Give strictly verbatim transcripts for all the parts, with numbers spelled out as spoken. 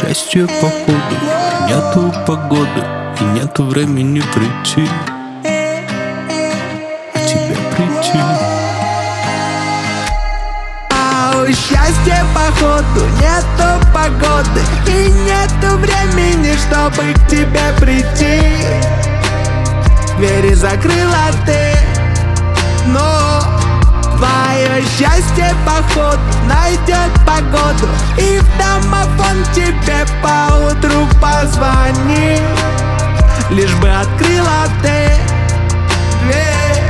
счастье походу нету погоды и нету времени прийти, к тебе прийти. А у счастья походу нету погоды и нету времени, чтобы к тебе прийти. Двери закрыла ты, но твое счастье походу найдет погоду, и в домофон тебе поутру позвони, лишь бы открыла ты дверь.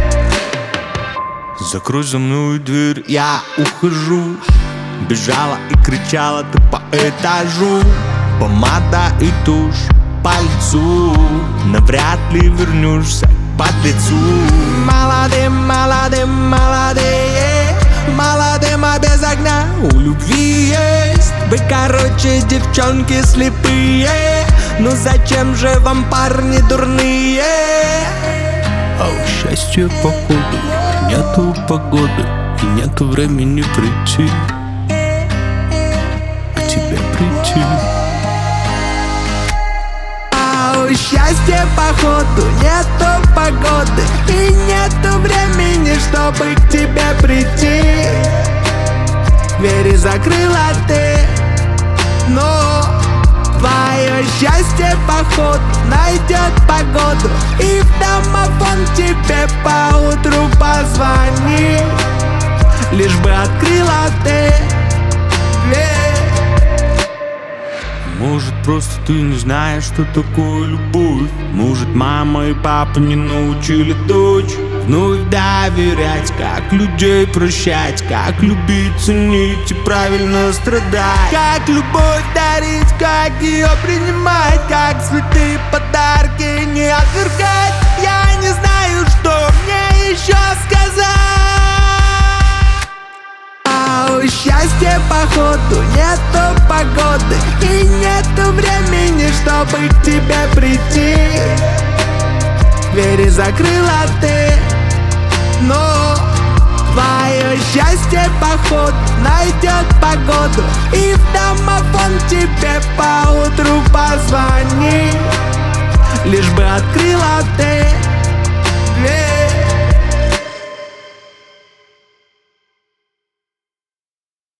Закрой за мной дверь, я ухожу. Бежала и кричала ты по этажу. Помада и тушь по лицу, навряд ли вернешься к подлецу. Молодым, молодым, молодые, молодым, а без огня у любви есть. Вы, короче, девчонки слепые, ну зачем же вам парни дурные? А у счастья походу нету погоды и нету времени прийти, к тебе прийти. А у счастья походу нету погоды и нету времени, чтобы к тебе прийти. Двери закрыла ты, но твое счастье походу найдет погоду, и в домофон тебе поутру позвони, лишь бы открыла ты дверь. Может, просто ты не знаешь, что такое любовь. Может, мама и папа не научили дочь вновь доверять, как людей прощать, как любить, ценить и правильно страдать, как любовь дарить, как ее принимать, как святые подарки не отвергать. Я не знаю, что мне еще сказать. А у счастья походу нету погоды и нету времени, чтобы к тебе прийти. Двери закрыла ты, но твое счастье походу найдет погоду, и в домофон тебе поутру позвони, лишь бы открыла ты дверь.